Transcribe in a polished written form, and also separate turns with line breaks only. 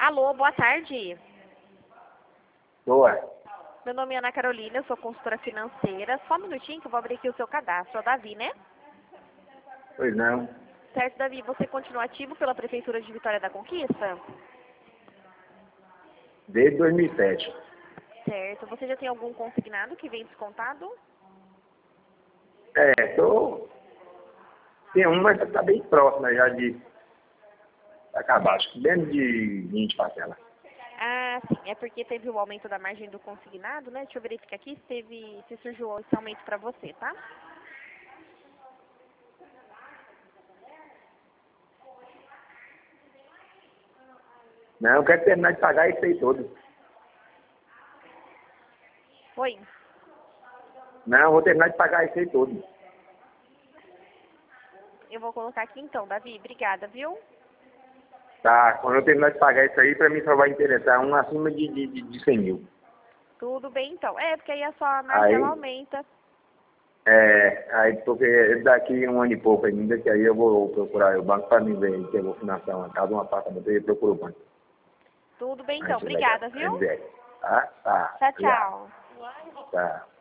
Alô, boa tarde.
Boa.
Meu nome é Ana Carolina, eu sou consultora financeira. Só um minutinho que eu vou abrir aqui o seu cadastro. É o Davi, né?
Pois não.
Certo, Davi, você continua ativo pela Prefeitura de Vitória da Conquista?
Desde 2007.
Certo. Você já tem algum consignado que vem descontado?
Tem um, mas tá bem próximo já de acabar. Acho que menos de 20 parcelas.
Ah, sim. É porque teve o aumento da margem do consignado, né? Deixa eu verificar aqui se surgiu esse aumento para você, tá?
Não, eu quero terminar de pagar isso aí todo.
Oi.
Não, eu vou terminar de pagar isso aí todo.
Eu vou colocar aqui então, Davi. Obrigada, viu?
Tá, quando eu terminar de pagar isso aí, pra mim só vai interessar um acima de 100 mil.
Tudo bem então. É, porque aí a sua margem
Aí,
ela aumenta.
porque daqui um ano e pouco ainda, que aí eu vou procurar o banco pra mim ver que eu vou financiar uma casa, um apartamento, aí eu procuro o banco.
Tudo bem
Aí
então.
você vai dar,
Obrigada,
aí
viu?
ver. Tá? Tá.
Tchau,
Obrigado.
tchau.
Tá.